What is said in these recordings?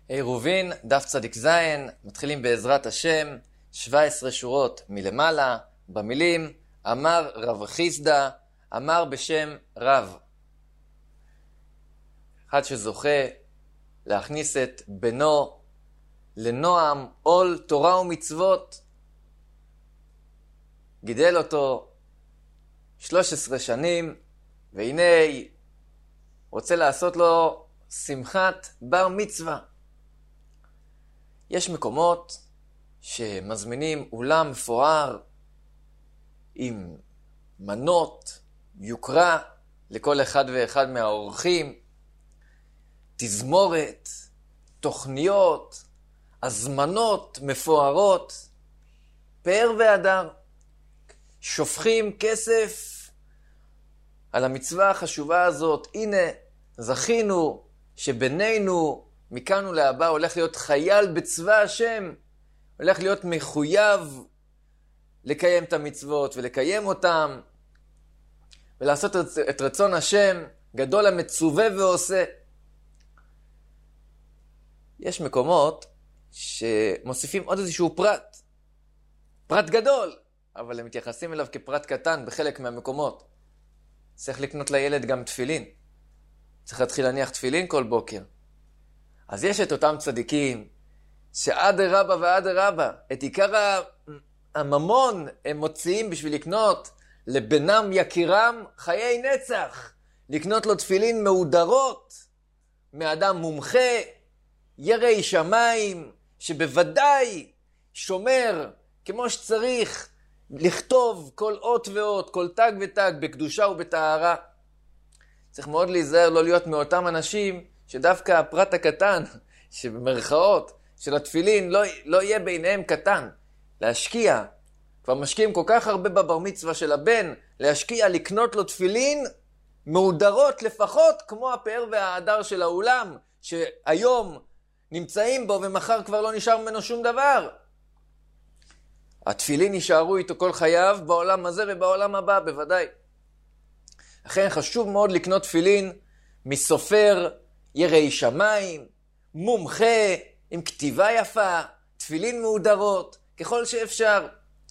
עירובין, דף צדיק זין, מתחילים בעזרת השם, 17 שורות מלמעלה, במילים, אמר רב חיסדא, אמר בשם רב. אחד שזוכה להכניס את בנו לנועם, עול תורה ומצוות, גידל אותו 13 שנים, והנה רוצה לעשות לו שמחת בר מצווה. יש מקומות שמזמינים אולם מפואר עם מנות, יוקרה לכל אחד ואחד מהאורחים, תזמורת, תוכניות, הזמנות מפוארות, פאר והדר. שופכים כסף על המצווה החשובה הזאת. הנה, זכינו שבינינו מכאן ולהבא הולך להיות חייל בצבא השם, הולך להיות מחויב לקיים את המצוות ולקיים אותם, ולעשות את רצון השם, גדול המצווה ועושה. יש מקומות שמוסיפים עוד איזשהו פרט גדול, אבל הם מתייחסים אליו כפרט קטן בחלק מהמקומות. צריך לקנות לילד גם תפילין. צריך להתחיל להניח תפילין כל בוקר. אז יש את אותם צדיקים שעד רבה ועד רבה, את עיקר הממון הם מוציאים בשביל לקנות לבנם יקירם חיי נצח. לקנות לו תפילין מהודרות מאדם מומחה, ירא שמיים, שבוודאי שומר כמו שצריך לכתוב כל אות ואות, כל תג ותג בקדושה ובטהרה. צריך מאוד להיזהר לא להיות מאותם אנשים שדווקא הפרט הקטן, שבמרכאות של התפילין לא יהיה ביניהם קטן. להשקיע, כבר משקיעים כל כך הרבה בבר מצווה של הבן, להשקיע לקנות לו תפילין מהודרות לפחות כמו הפאר וההדר של האולם, שהיום נמצאים בו ומחר כבר לא נשאר ממנו שום דבר. התפילין יישארו איתו כל חייו בעולם הזה ובעולם הבא בוודאי. לכן חשוב מאוד לקנות תפילין מסופר ירא שמיים, מומחה, עם כתיבה יפה, תפילין מהודרות, ככל שאפשר.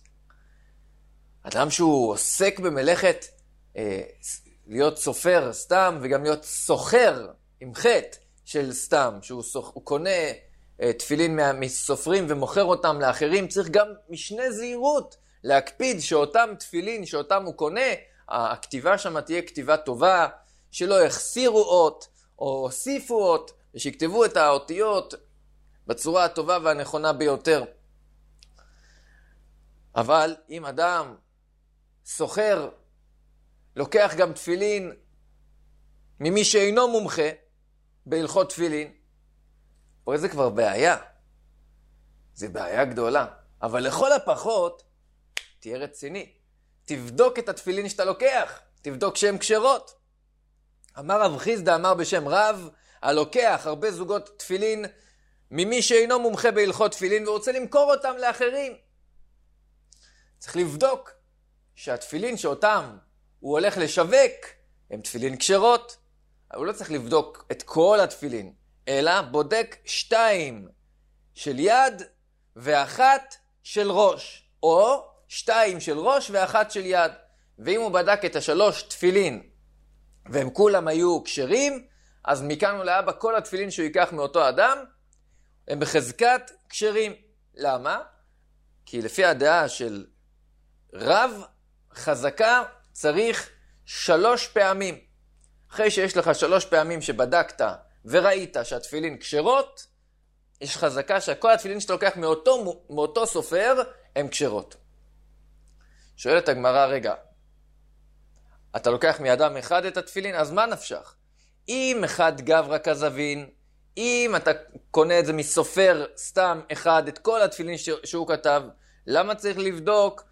אדם שהוא עוסק במלאכת להיות סופר סתם וגם להיות סוחר עם חטא של סתם, שהוא קונה תפילין מסופרים ומוכר אותם לאחרים, צריך גם משנה זהירות להקפיד שאותם תפילין שאותם הוא קונה, הכתיבה שם תהיה כתיבה טובה, שלא יחסירו אות או הוסיפו אות, ושיכתבו את האותיות בצורה הטובה והנכונה ביותר. אבל אם אדם סוחר לוקח גם תפילין ממי שאינו מומחה בהלכות תפילין, פה זה כבר בעיה. זה בעיה גדולה. אבל לכל הפחות, תהיה רציני. תבדוק את התפילין שאתה לוקח. תבדוק שהן כשרות. אמר רב חיסדא, אמר בשם רב, הלוקח הרבה זוגות תפילין ממי שאינו מומחה בהלכות תפילין ורוצה למכור אותם לאחרים. צריך לבדוק שהתפילין שאותם הוא הולך לשווק, הם תפילין כשרות. הוא לא צריך לבדוק את כל התפילין, אלא בודק 2 של יד ו1 של ראש, או 2 של ראש ו1 של יד. ואם הוא בדק את 3 תפילין והם כולם היו כשרים, אז מכאן ולהבא כל התפילין שהוא ייקח מאותו אדם הם בחזקת כשרים. למה? כי לפי הדעה של רב, חזקה צריך 3 פעמים. אחרי שיש לך 3 פעמים שבדקת וראית שהתפילין כשרות, יש חזקה שכל התפילין שאתה לוקח מאותו סופר הם כשרות. שואלת הגמרא, רגע, אתה לוקח מאדם אחד את התפילין, אז מה נפשך? אם אחד גברא כזבין, אם אתה קונה את זה מסופר סתם אחד, את כל התפילין שהוא כתב, למה צריך לבדוק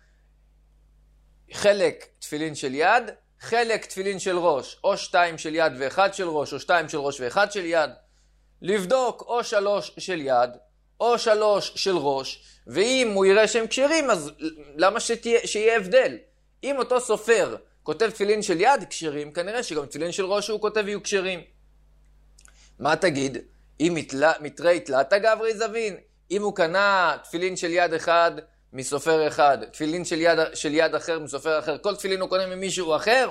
חלק תפילין של יד, חלק תפילין של ראש, או 2 של יד ו1 של ראש, או 2 של ראש ו1 של יד? לבדוק או 3 של יד, או 3 של ראש, ואם הוא יראה שהם כשרים, אז למה שיהיה הבדל? אם אותו סופר כותב תפילין של יד כשרים, כנראה שגם תפילין של ראש שהוא כותב יהיו כשרים. מה תגיד? אם מתרי תלת גברי זבין, אם הוא קנה תפילין של יד אחד מסופר אחד, תפילין של יד אחר מסופר אחר, כל תפילין הוא קונה ממישהו אחר,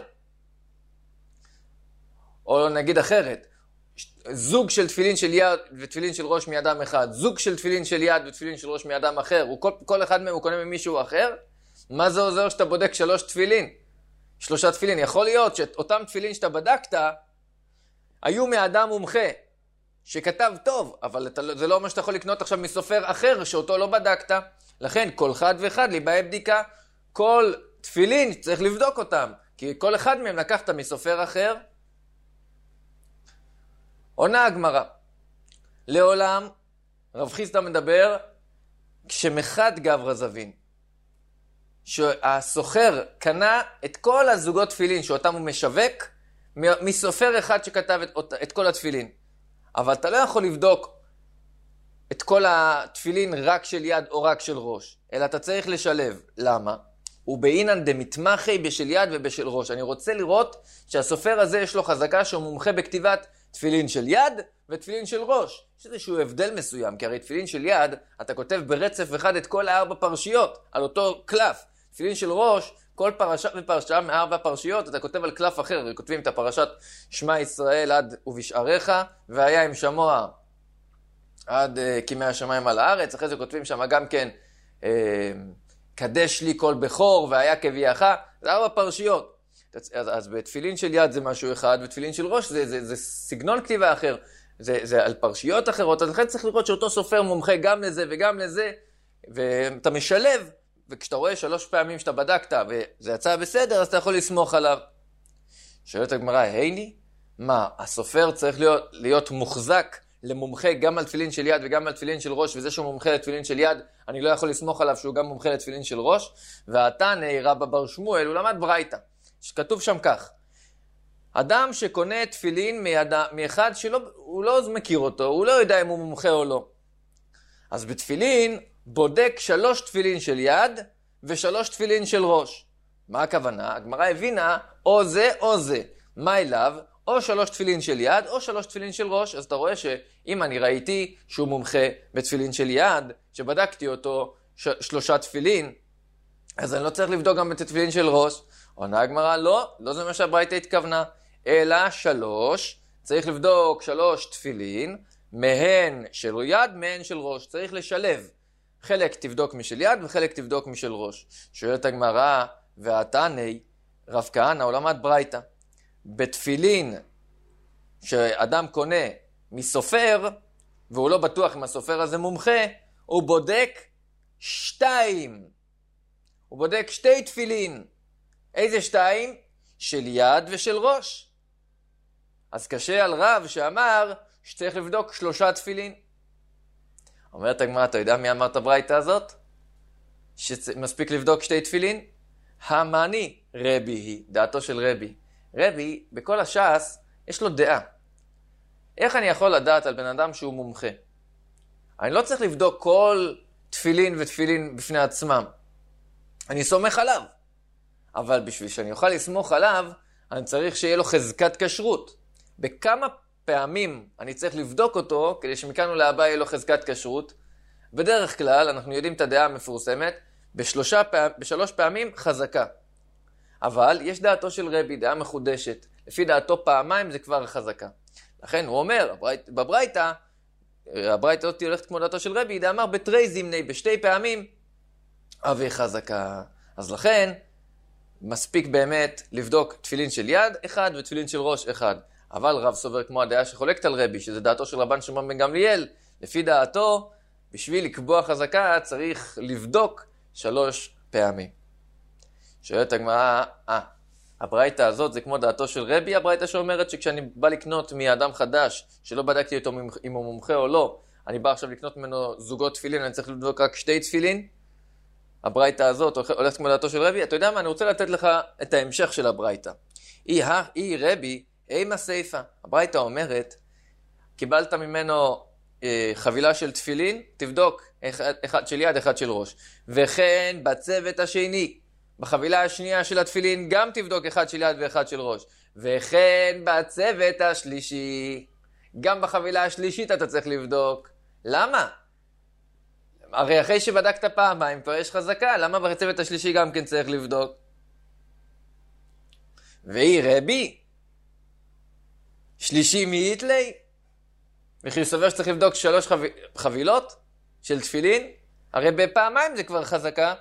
או נגיד אחרת, זוג של תפילין של יד ותפילין של ראש מאדם אחד, זוג של תפילין של יד ותפילין של ראש מאדם אחר, כל אחד מהם הוא קונה ממישהו אחר, מה זה עוזר שאתה בודק שלושה תפילין? יכול להיות שאותם תפילין שאתה בדקת, היו מאדם מומחה, שכתב טוב, אבל זה לא אומר שאתה יכול לקנות עכשיו מסופר אחר, שאותו לא בדקת. לכן, כל אחד ואחד ליבאי בדיקה, כל תפילין צריך לבדוק אותם, כי כל אחד מהם לקחת מסופר אחר. עונה הגמרא, לעולם, רב חיסדא מדבר, כשמחד גברא זבין, שהסוחר קנה את כל הזוגות תפילין שאותם הוא משווק, מסופר אחד שכתב את כל התפילין. אבל אתה לא יכול לבדוק את כל התפילין רק של יד או רק של ראש, אלא אתה צריך לשלב. למה? ובאינן דמתמחי בשל יד ובשל ראש. אני רוצה לראות שהסופר הזה יש לו חזקה שהוא מומחה בכתיבת תפילין של יד ותפילין של ראש. יש איזשהו הבדל מסוים, כי הרי תפילין של יד, אתה כותב ברצף אחד את כל 4 פרשיות, על אותו קלף. תפילין של ראש, כל פרשה ופרשה מ4 פרשיות, אתה כותב על קלף אחר, כותבים את הפרשת שמע ישראל עד ובשעריך, והיה עם שמוע עד כימי השמיים על הארץ, אחרי זה כותבים שם גם כן, קדש לי כל בכור, והיה כביאך, זה 4 פרשיות. אז בתפילין של יד זה משהו אחד, ותפילין של ראש זה סגנון כתיבה אחר, זה על פרשיות אחרות, אז לכן צריך לראות שאותו סופר מומחה גם לזה וגם לזה, ואתה משלב, וכשאתה רואה 3 פעמים שאתה בדקת, וזה יצא בסדר, אז אתה יכול לסמוך עליו. שואלת הגמרא, הייני, מה, הסופר צריך להיות מוחזק למומחה גם על תפילין של יד וגם על תפילין של ראש, וזה שהוא מומחה לתפילין של יד, אני לא יכול לסמוך עליו שהוא גם מומחה לתפילין של ראש, והתנא רבא בר שמואל, הוא למד ברייתא, שכתוב שם כך, אדם שקונה תפילין מאחד שהוא לא מכיר אותו, הוא לא יודע אם הוא מומחה או לא. אז בתפילין בודק 3 תפילין של יד ו3 תפילין של ראש. מה הכוונה? הגמרא הבינה או זה או זה. מה אליו? או 3 תפילין של יד או 3 תפילין של ראש. אז אתה רואה שאם אני ראיתי שהוא מומחה בתפילין של יד, שבדקתי אותו 3 תפילין, אז אני לא צריך לבדוק גם את התפילין של ראש. עונה הגמרא, לא זה מה שהברייתא התכוונה, אלא 3, צריך לבדוק 3 תפילין, מהן של יד, מהן של ראש. צריך לשלב. חלק תבדוק משל יד וחלק תבדוק משל ראש. שואלת הגמרא, והתנא, רב כהנא, הוא למד ברייתא. בתפילין שאדם קונה מסופר, והוא לא בטוח אם הסופר הזה מומחה, הוא בודק 2. הוא בודק 2 תפילין. איזה 2? של יד ושל ראש. אז קשה על רב שאמר שצריך לבדוק 3 תפילין. אומרת הגמרא, אתה יודע מי אמר את הברייתא הזאת? שמספיק לבדוק 2 תפילין? המאני רבי היא, דעתו של רבי. רבי, בכל הש"ס, יש לו דעה. איך אני יכול לדעת על בן אדם שהוא מומחה? אני לא צריך לבדוק כל תפילין ותפילין בפני עצמם. אני סומך עליו. אבל בשביל שאני אוכל לסמוך עליו, אני צריך שיהיה לו חזקת כשרות. בכמה פעמים אני צריך לבדוק אותו, כדי שמכאן ולהבא יהיה לו חזקת כשרות. בדרך כלל, אנחנו יודעים את הדעה המפורסמת, ב3 פעמים חזקה. אבל יש דעתו של רבי, דעה מחודשת. לפי דעתו פעמיים זה כבר חזקה. לכן הוא אומר, בברייתא, הברייתא הזאת הולכת כמו דעתו של רבי, דאמר בתרי זימני, ב2 פעמים, אבי חזקה. אז לכן, מספיק באמת לבדוק תפילין של יד אחד ותפילין של ראש אחד. אבל רב סובר כמו הדעה שחולקת על רבי, שזה דעתו של רבן שמעון בן גמליאל, לפי דעתו, בשביל לקבוע חזקה צריך לבדוק 3 פעמים. שואלת הגמרא, הברייתא הזאת זה כמו דעתו של רבי, הברייתא שאומרת שכשאני בא לקנות מאדם חדש, שלא בדקתי אותו אם הוא מומחה או לא, אני בא עכשיו לקנות ממנו זוגות תפילין, אני צריך לבדוק רק 2 תפילין, הברייתא הזאת הולכת כמו דעתו של רבי. אתה יודע מה? אני רוצה לתת לך את ההמשך של הברייתא. היא רבי, אימה סייפה. הברייתא אומרת, קיבלת ממנו חבילה של תפילין, תבדוק אחד של יד, אחד של ראש. וכן בצוות השני, בחבילה השנייה של התפילין, גם תבדוק אחד של יד ואחד של ראש. וכן בצוות השלישי, גם בחבילה השלישית אתה צריך לבדוק. למה? הרי אחרי שבדקת פעמיים כבר יש חזקה, למה בצוות השלישי גם כן צריך לבדוק? והיא רבי, שלישי מאיתלי, וכי סובר שצריך לבדוק 3 חבילות של תפילין, הרי בפעמיים זה כבר חזקה.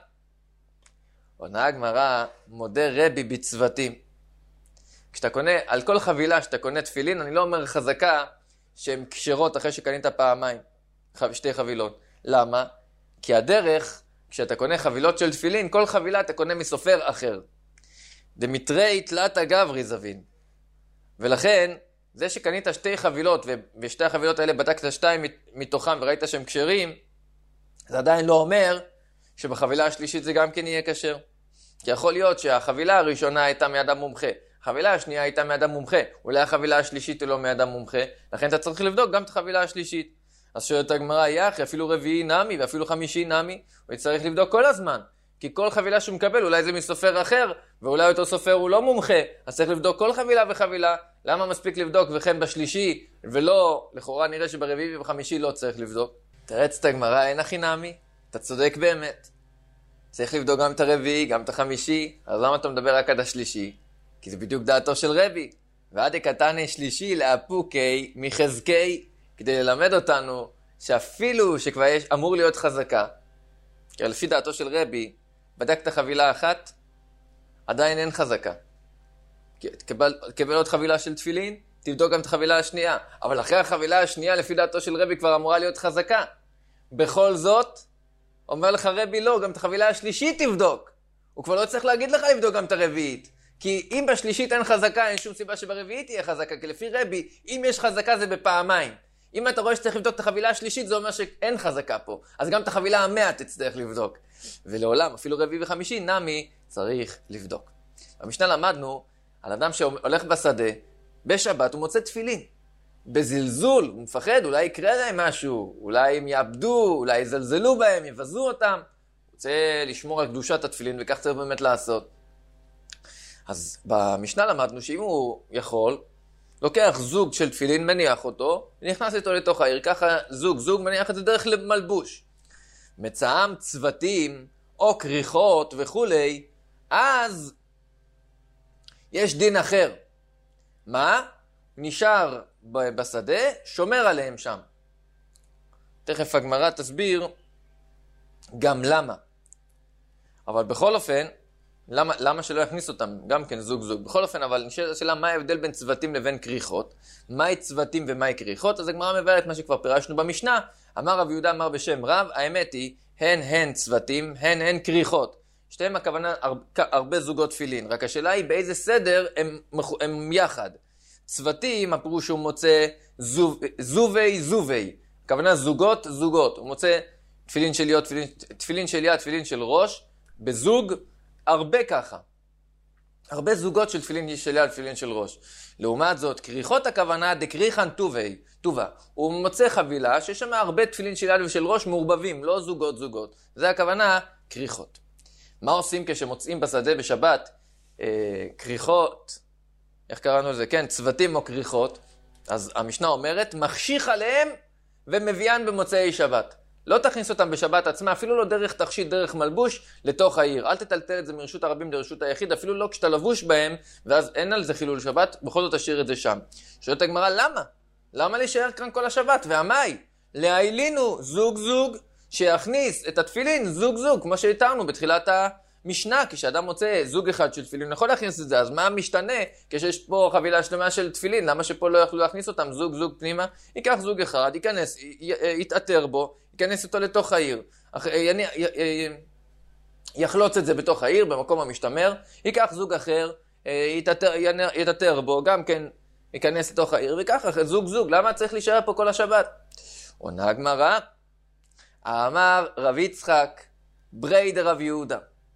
עונה הגמרא, מודה רבי בצוותים. כשאתה קונה, על כל חבילה שאתה קונה תפילין, אני לא אומר חזקה שהן קשרות אחרי שקנית פעמיים, 2 חבילות. למה? כי הדרך, כשאתה קונה חבילות של תפילין, כל חבילה אתה קונה מסופר אחר. דמיטרי תלת גברי זבין. ולכן, זה שקנית 2 חבילות, ושתי החבילות האלה בדקת 2 מתוכם וראית שהם קשרים, זה עדיין לא אומר שבחבילה השלישית זה גם כן יהיה קשר. כי יכול להיות שהחבילה הראשונה הייתה מאדם מומחה, החבילה השנייה הייתה מאדם מומחה, אולי החבילה השלישית היא לא מאדם מומחה, לכן אתה צריך לבדוק גם את החבילה השלישית. אז שואלת הגמרא, יחי, אפילו רביעי נמי ואפילו חמישי נמי, הוא צריך לבדוק כל הזמן. כי כל חבילה שהוא מקבל, אולי זה מסופר אחר, ואולי אותו סופר הוא לא מומחה, אז צריך לבדוק כל חבילה וחבילה. למה מספיק לבדוק וכן בשלישי, ולא, לכאורה נראה שברביעי ובחמישי לא צריך לבדוק? תרץ את הגמרא, אין הכי נמי, אתה צודק באמת. צריך לבדוק גם את הרביעי, גם את החמישי, אז למה אתה מדבר רק עד השלישי? כי זה בדיוק דעתו של רבי. ועד קטני שלישי לאפוקי מחזקי, כדי ללמד אותנו שאפילו שכבר יש, אמור להיות חזקה, כי לפי דעתו של רבי, בדקת חבילה אחת, עדיין אין חזקה. תקבל עוד חבילה של תפילין, תבדוק גם את החבילה השנייה. אבל אחרי החבילה השנייה, לפי דעתו של רבי, כבר אמורה להיות חזקה. בכל זאת, אומר לך רבי לא, גם את החבילה השלישית תבדוק. הוא כבר לא צריך להגיד לך לבדוק גם את הרביעית. כי אם בשלישית אין חזקה, אין שום סיבה שברביעית תהיה חזקה. כי לפי רבי, אם יש חזקה זה בפעמיים. אם אתה רואה שצריך לבדוק את החבילה השלישית, זה אומר שאין חזקה פה. אז גם את החבילה 100 תצטרך לבדוק. ולעולם, אפילו רביעי וחמישי, נמי צריך לבדוק. במשנה למדנו על אדם שהולך בשדה, בשבת הוא מוצא תפילין. בזלזול, הוא מפחד, אולי יקרה להם משהו, אולי הם יאבדו, אולי יזלזלו בהם, יבזו אותם. הוא רוצה לשמור על קדושת התפילין, וכך צריך באמת לעשות. אז במשנה למדנו שאם הוא יכול, לוקח זוג של תפילין, מניח אותו, ונכנס איתו לתוך העיר, ככה זוג, מניח את זה דרך מלבוש. מצאם צוותים, או כריכות וכולי, אז יש דין אחר. מה? נשאר בשדה, שומר עליהם שם. תכף הגמרא תסביר גם למה. אבל בכל אופן, למה שלא יכניס אותם? גם כן זוג. בכל אופן, אבל נשאלת השאלה מה ההבדל בין צוותים לבין כריכות? מהי צוותים ומהי כריכות? אז הגמרא מבארת מה שכבר פירשנו במשנה. אמר רב יהודה אמר בשם רב, האמת היא, הן צוותים, הן כריכות. שתיהם הכוונה הרבה זוגות תפילין. רק השאלה היא באיזה סדר הם יחד. צוותים, הפירוש שהוא מוצא זובי. הכוונה זוגות. הוא מוצא תפילין של יד, תפילין של ראש, בזוג, הרבה ככה. הרבה זוגות של תפילין של יד, תפילין של ראש. לעומת זאת, כריכות הכוונה דקריחן טובה. הוא מוצא חבילה שיש שם הרבה תפילין של יד ושל ראש מעורבבים, לא זוגות. זה הכוונה כריכות. מה עושים כשמוצאים בשדה בשבת כריכות, איך קראנו לזה? כן, צוותים או כריכות. אז המשנה אומרת, מחשיך עליהם ומביאן במוצאי שבת. לא תכניס אותם בשבת עצמה, אפילו לא דרך תכשיט, דרך מלבוש, לתוך העיר. אל תטלטל את זה מרשות הרבים לרשות היחיד, אפילו לא כשאתה לבוש בהם, ואז אין על זה חילול שבת, בכל זאת תשאיר את זה שם. שואלת הגמרא, למה? למה להישאר כאן כל השבת? והמאי? להעילינו זוג, שיכניס את התפילין זוג, כמו שהתארנו בתחילת המשנה, כשאדם מוצא זוג אחד של תפילין, יכול להכניס את זה, אז מה משתנה כשיש פה חבילה שלמה של תפילין? למה שפה לא יכלו להכניס אותם זוג פנימה? ייקח זוג אחד, ייכנס, יתאתר בו, ייכנס אותו לתוך העיר, יחלוץ את זה בתוך העיר, במקום המשתמר, ייקח זוג אחר, יתאתר בו, גם כן ייכנס לתוך העיר, וככה זוג, למה צריך להישאר פה כל השבת? עונה הגמרא, אמר רב יצחק, ברי דרב יהודה.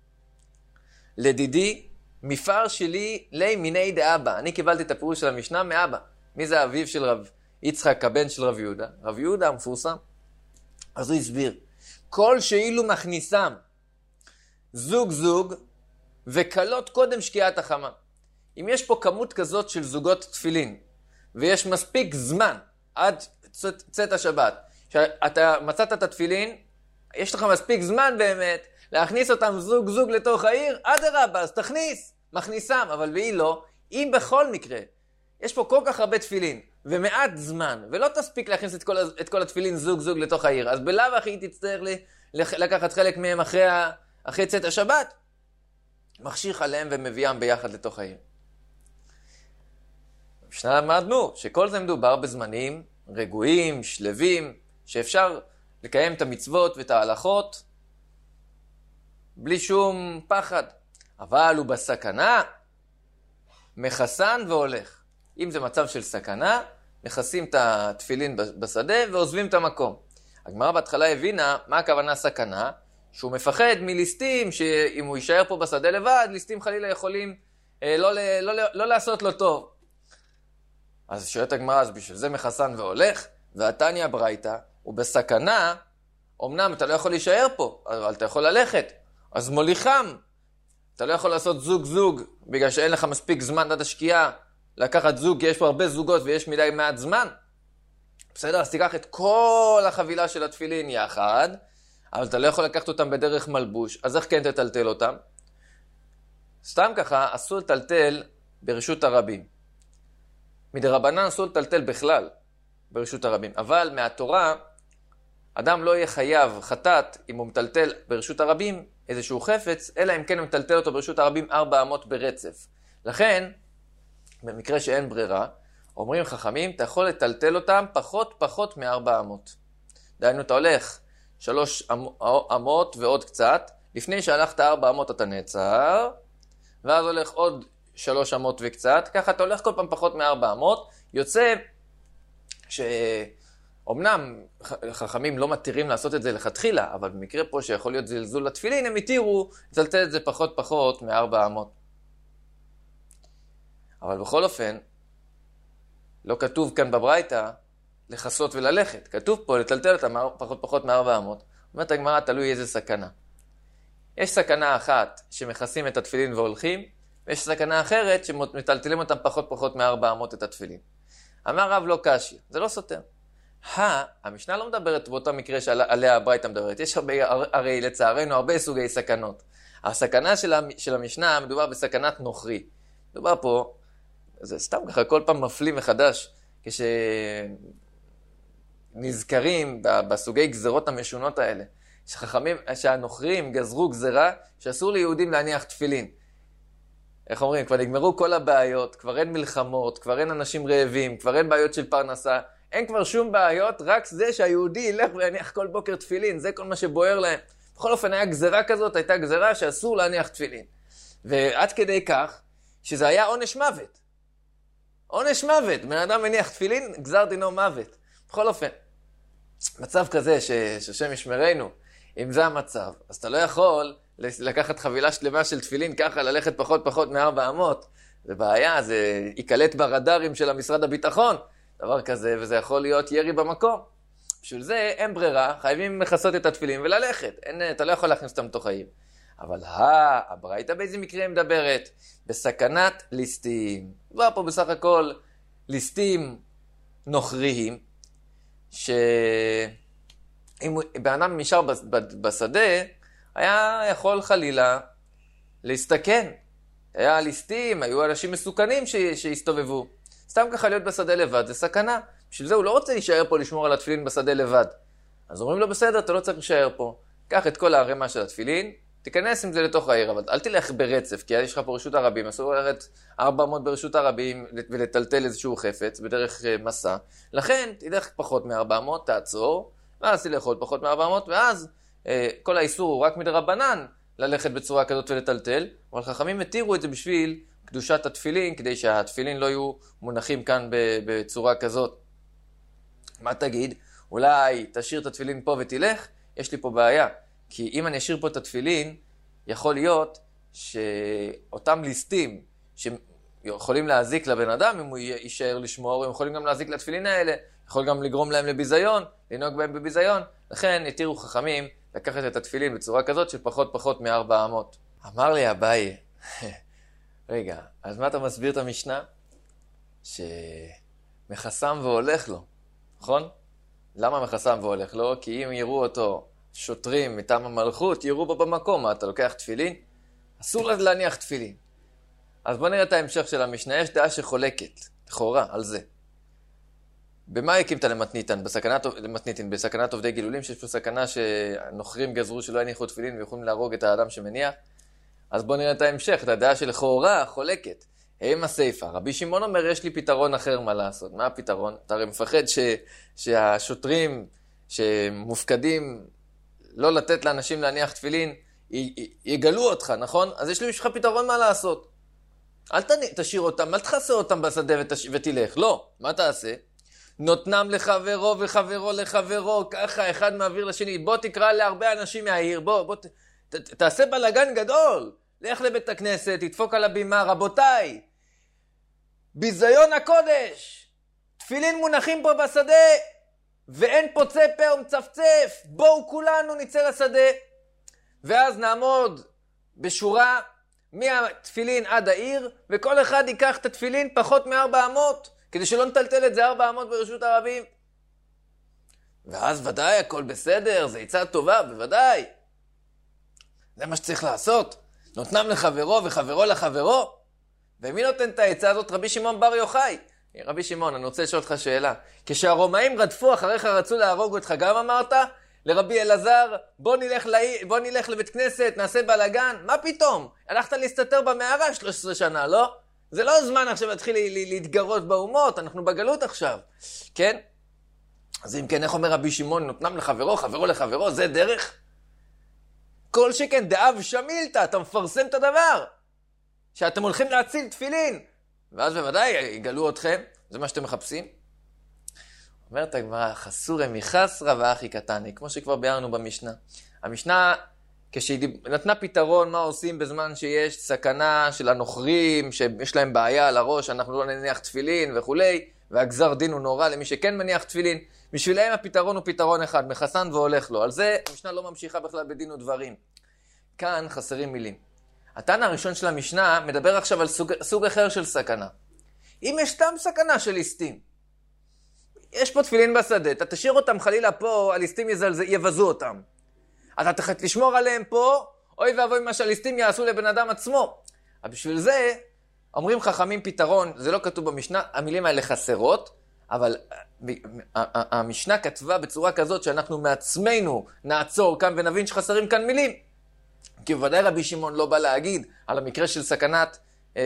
לדידי, מפר שלי לי מיני דאבא. אני קיבלתי את הפירוש של המשנה מאבא. מי זה אביו של רב יצחק, הבן של רב יהודה? רב יהודה המפורסם. אז הוא הסביר, כל שאילו מכניסם זוג, וקלות קודם שקיעת החמה. אם יש פה כמות כזאת של זוגות תפילין, ויש מספיק זמן עד צאת השבת. כשאתה מצאת את התפילין, יש לך מספיק זמן באמת להכניס אותם זוג זוג לתוך העיר, אדרבה, אז תכניס, מכניסם, אבל והיא לא, אם בכל מקרה, יש פה כל כך הרבה תפילין, ומעט זמן, ולא תספיק להכניס את כל התפילין זוג זוג לתוך העיר, אז בלאו הכי תצטרך לקחת חלק מהם אחרי צאת השבת, מחשיך עליהם ומביאם ביחד לתוך העיר. בשנה למדנו שכל זה מדובר בזמנים רגועים, שלווים, שאפשר לקיים את המצוות ואת ההלכות בלי שום פחד. אבל הוא בסכנה, מחסן והולך. אם זה מצב של סכנה, מכסים את התפילין בשדה ועוזבים את המקום. הגמרא בהתחלה הבינה מה הכוונה סכנה, שהוא מפחד מליסטים, שאם הוא יישאר פה בשדה לבד, ליסטים חלילה יכולים לא לעשות לו טוב. אז שואלת הגמרא, אז בשביל זה מחסן והולך, והתניא ברייתא, הוא בסכנה, אמנם אתה לא יכול להישאר פה, אבל אתה יכול ללכת, אז מוליכם. אתה לא יכול לעשות זוג זוג, בגלל שאין לך מספיק זמן עד השקיעה, לקחת זוג, כי יש פה הרבה זוגות ויש מדי מעט זמן. בסדר, אז תיקח את כל החבילה של התפילין יחד, אבל אתה לא יכול לקחת אותם בדרך מלבוש, אז איך כן תטלטל אותם? סתם ככה, אסור לטלטל ברשות הרבים. מדרבנן אסור לטלטל בכלל ברשות הרבים, אבל מהתורה, אדם לא יהיה חייב חטאת אם הוא מטלטל ברשות הרבים איזשהו חפץ, אלא אם כן הוא מטלטל אותו ברשות הרבים 4 אמות ברצף. לכן, במקרה שאין ברירה, אומרים חכמים, אתה יכול לטלטל אותם פחות מ4 אמות. דהיינו, אתה הולך 3 אמות ועוד קצת, לפני שהלכת 4 אמות אתה נעצר, ואז הולך עוד 3 אמות וקצת, ככה אתה הולך כל פעם פחות מ4 אמות, יוצא שאומנם חכמים לא מתירים לעשות את זה לכתחילה, אבל במקרה פה שיכול להיות זלזול לתפילין, הם התירו לטלטל את זה פחות מ4 אמות. אבל בכל אופן, לא כתוב כאן בברייתא לחסות וללכת. כתוב פה לטלטל אותם פחות מ4 אמות. אומרת הגמרא, תלוי איזה סכנה. יש סכנה אחת שמכסים את התפילין והולכים, ויש סכנה אחרת שמטלטלים אותם פחות מ4 אמות את התפילין. אמר רב לא קשיא, זה לא סותר. המשנה לא מדברת באותו מקרה שעליה הברייתא מדברת. יש הרי לצערנו הרבה סוגי סכנות. הסכנה של המשנה מדובר בסכנת נוכרי. מדובר פה, זה סתם ככה כל פעם מפלים מחדש, כשנזכרים בסוגי גזרות המשונות האלה. שחכמים, שהנוכרים גזרו גזרה שאסור ליהודים להניח תפילין. איך אומרים? כבר נגמרו כל הבעיות, כבר אין מלחמות, כבר אין אנשים רעבים, כבר אין בעיות של פרנסה, אין כבר שום בעיות, רק זה שהיהודי ילך ויניח כל בוקר תפילין, זה כל מה שבוער להם. בכל אופן, היה גזרה כזאת, הייתה גזרה שאסור להניח תפילין. ועד כדי כך, שזה היה עונש מוות. עונש מוות, בן אדם מניח תפילין, גזר דינו מוות. בכל אופן, מצב כזה שהשם ישמרנו, אם זה המצב, אז אתה לא יכול לקחת חבילה שלמה של תפילין ככה, ללכת פחות מ4 אמות. זה בעיה, זה יקלט ברדארים של המשרד הביטחון, דבר כזה, וזה יכול להיות ירי במקום. בשביל זה אין ברירה, חייבים לחסות את התפילין וללכת. אתה לא יכול להכניס אותם תוך העיר. אבל הברייתא באיזה מקרה מדברת? בסכנת ליסטים. כבר פה בסך הכל ליסטים נוכריים, שאם בן אדם נשאר בשדה, היה יכול חלילה להסתכן. היה ליסטים, היו אנשים מסוכנים שהסתובבו. סתם ככה להיות בשדה לבד, זה סכנה. בשביל זה הוא לא רוצה להישאר פה לשמור על התפילין בשדה לבד. אז אומרים לו, בסדר, אתה לא צריך להישאר פה. קח את כל הערימה של התפילין, תיכנס עם זה לתוך העיר, אבל אל תלך ברצף, כי יש לך פה רשות הרבים, אסור ללכת 400 ברשות הרבים ולטלטל איזשהו חפץ בדרך מסע. לכן, תלך פחות מ400, תעצור, ואז תלך עוד פחות מ400, ואז כל האיסור הוא רק מדרבנן ללכת בצורה כזאת ולטלטל, אבל חכמים התירו את זה בשביל קדושת התפילין, כדי שהתפילין לא יהיו מונחים כאן בצורה כזאת. מה תגיד? אולי תשאיר את התפילין פה ותלך? יש לי פה בעיה. כי אם אני אשאיר פה את התפילין, יכול להיות שאותם ליסטים שיכולים להזיק לבן אדם, אם הוא יישאר לשמור, הם יכולים גם להזיק לתפילין האלה, יכול גם לגרום להם לביזיון, לנהוג בהם בביזיון. לכן התירו חכמים לקחת את התפילין בצורה כזאת של פחות מ4 אמות. אמר לי אביי, רגע, אז מה אתה מסביר את המשנה? שמחסם והולך לו. נכון? למה מחסם והולך לו? כי אם יראו אותו שוטרים מטעם המלכות, יראו בו במקום. מה, אתה לוקח תפילין? אסור להניח תפילין. אז בוא נראה את ההמשך של המשנה. יש דעה שחולקת, לכאורה, על זה. במה הקימת בסכנת עובדי גילולים, שיש פה סכנה שנוכרים גזרו שלא יניחו תפילין ויכולים להרוג את האדם שמניח. אז בוא נראה את ההמשך, את הדעה שלכאורה חולקת. הם הסייפה. רבי שמעון אומר, יש לי פתרון אחר מה לעשות. מה הפתרון? אתה הרי מפחד שהשוטרים שמופקדים לא לתת לאנשים להניח תפילין, יגלו אותך, נכון? אז יש לי בשבילך פתרון מה לעשות. אל תשאיר אותם, אל תחסה אותם בשדה ותלך. לא, מה תעשה? נותנם לחברו וחברו לחברו, ככה אחד מעביר לשני. בוא תקרא להרבה אנשים מהעיר, בוא תעשה בלגן גדול. לך לבית הכנסת, תדפוק על הבימה, רבותיי. ביזיון הקודש. תפילין מונחים פה בשדה, ואין פוצה פה ומצפצף. בואו כולנו נצא לשדה. ואז נעמוד בשורה מהתפילין עד העיר, וכל אחד ייקח את התפילין פחות מ-400, כדי שלא נטלטל את זה 400 ברשות הרבים. ואז ודאי הכל בסדר, זה עצה טובה, בוודאי. זה מה שצריך לעשות. נותנם לחברו וחברו לחברו. ומי נותן את העצה הזאת? רבי שמעון בר יוחאי. רבי שמעון, אני רוצה לשאול אותך שאלה. כשהרומאים רדפו אחריך, רצו להרוג אותך, גם אמרת לרבי אלעזר, בוא נלך לבית כנסת, נעשה בלגן? מה פתאום? הלכת להסתתר במערה 13 שנה, לא? זה לא זמן עכשיו להתחיל להתגרות באומות, אנחנו בגלות עכשיו. כן? אז אם כן, איך אומר רבי שמעון, נותנם לחברו, חברו לחברו, זה דרך? כל שכן דאב שמילת, אתה מפרסם את הדבר. שאתם הולכים להציל תפילין. ואז בוודאי יגלו אתכם, זה מה שאתם מחפשים. אומרת הגמרא, חסורי מחסרא ואחי קטני, כמו שכבר ביארנו במשנה. המשנה, כשהיא נתנה פתרון מה עושים בזמן שיש סכנה של הנוכרים, שיש להם בעיה על הראש, אנחנו לא נניח תפילין וכולי, והגזר דין הוא נורא למי שכן מניח תפילין. בשבילהם הפתרון הוא פתרון אחד, מחסן והולך לו. על זה המשנה לא ממשיכה בכלל בדין ודברים. כאן חסרים מילים. התנא הראשון של המשנה מדבר עכשיו על סוג אחר של סכנה. אם יש סתם סכנה של ליסטים, יש פה תפילין בשדה, אתה תשאיר אותם חלילה פה, הליסטים יבזו אותם. אתה תחת לשמור עליהם פה, אוי ואבוי מה שהליסטים יעשו לבן אדם עצמו. אבל בשביל זה אומרים חכמים פתרון, זה לא כתוב במשנה, המילים האלה חסרות, אבל המשנה כתבה בצורה כזאת שאנחנו מעצמנו נעצור כאן ונבין שחסרים כאן מילים. כי בוודאי רבי שמעון לא בא להגיד על המקרה של סכנת,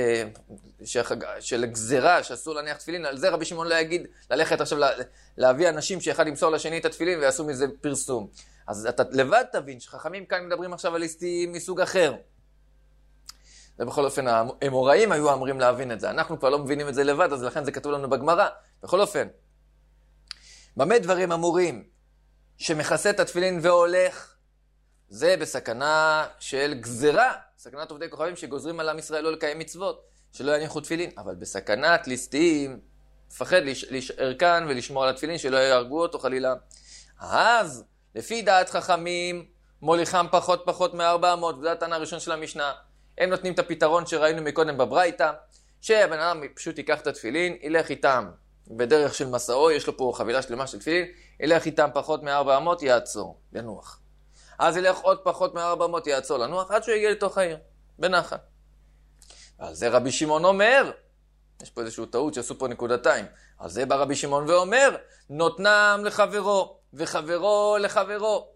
של גזירה שאסור להניח תפילין, על זה רבי שמעון לא יגיד ללכת עכשיו להביא אנשים שאחד ימסור לשני את התפילין ויעשו מזה פרסום. אז אתה לבד תבין שחכמים כאן מדברים עכשיו על ליסטים מסוג אחר. ובכל אופן האמוראים היו אמורים להבין את זה. אנחנו כבר לא מבינים את זה לבד, אז לכן זה כתוב לנו בגמרא. בכל אופן, במה דברים אמורים שמכסה את התפילין והולך? זה בסכנה של גזירה, סכנת עובדי כוכבים שגוזרים על עם ישראל לא לקיים מצוות, שלא יניחו תפילין. אבל בסכנת ליסטים, מפחד להישאר כאן ולשמור על התפילין שלא יהרגו אותו חלילה. אז לפי דעת חכמים מוליכם פחות מ-400, וזה התנא הראשון של המשנה. הם נותנים את הפתרון שראינו מקודם בברייתא, שהבן אדם פשוט ייקח את התפילין, ילך איתם בדרך של מסעו, יש לו פה חבילה שלמה של תפילין, ילך איתם פחות מ-400, יעצור, ינוח. אז ילך עוד פחות מ-400, יעצור לנוח, עד שהוא יגיע לתוך העיר, בנחת. ועל זה רבי שמעון אומר, יש פה איזשהו טעות שעשו פה נקודתיים, על זה בא רבי שמעון ואומר, נותנם לחברו, וחברו לחברו.